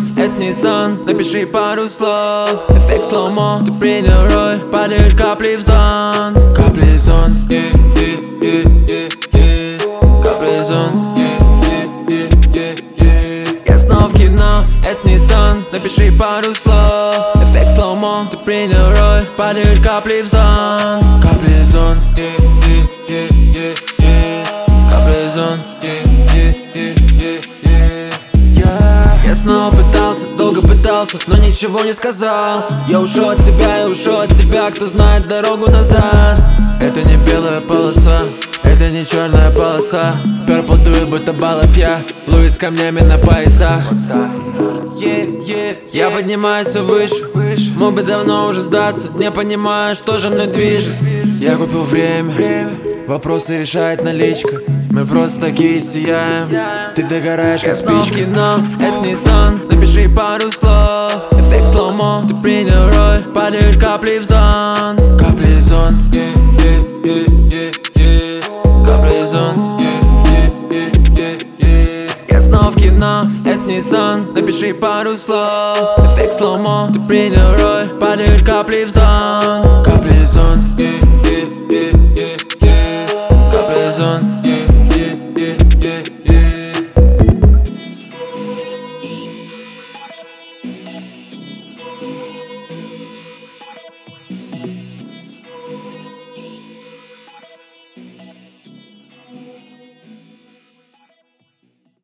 сон, это не сон. Напиши пару слов, эффект слоумо. Ты принял роль, падают капли в зонт. Капли в зонт, капли в зонт, я снова в кино, это не сон. Напиши пару слов, эффект слоумо. Ты принял роль, падают капли в зонт. Капли в зонт, капли в зонт. Я снова пытался, долго пытался, но ничего не сказал. Я ушел от себя, я ушел от тебя, кто знает дорогу назад. Это не белая полоса, это не черная полоса. Purple дует, будто баллас я, Луис с камнями на поясах. Я поднимаюсь все выше, мог бы давно уже сдаться, не понимаю, что же мной движет. Я купил время, вопросы решает наличка. Мы просто такие сияем, ты догораешь как спичка. Я снова в кино, это не сон. Напиши пару слов, эффект слоумо. Ты принял роль, падают капли в зонт. Капли в зонт, капли в зонт. Я снова в кино, это не сон. Напиши пару слов, эффект слоумо. Ты принял роль, падают капли в зонт. Капли в зонт.